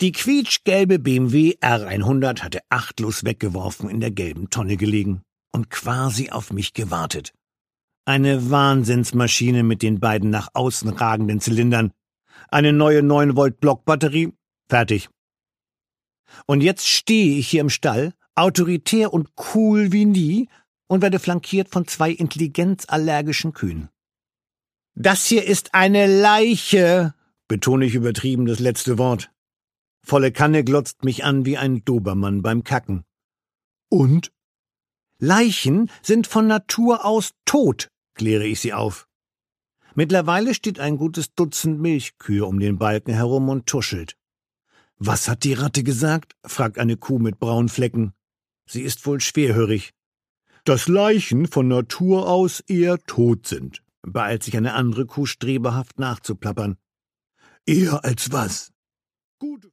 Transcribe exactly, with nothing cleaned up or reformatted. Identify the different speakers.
Speaker 1: Die quietschgelbe B M W R hundert hatte achtlos weggeworfen in der gelben Tonne gelegen und quasi auf mich gewartet. Eine Wahnsinnsmaschine mit den beiden nach außen ragenden Zylindern, eine neue neun Volt Blockbatterie, fertig. Und jetzt stehe ich hier im Stall, autoritär und cool wie nie, und werde flankiert von zwei intelligenzallergischen Kühen. »Das hier ist eine Leiche«, betone ich übertrieben das letzte Wort. Volle Kanne glotzt mich an wie ein Dobermann beim Kacken. »Und?« »Leichen sind von Natur aus tot«, kläre ich sie auf. Mittlerweile steht ein gutes Dutzend Milchkühe um den Balken herum und tuschelt. »Was hat die Ratte gesagt?« fragt eine Kuh mit braunen Flecken. Sie ist wohl schwerhörig. »Dass Leichen von Natur aus eher tot sind«, beeilt sich eine andere Kuh streberhaft nachzuplappern. »Eher als was?« »Gut.«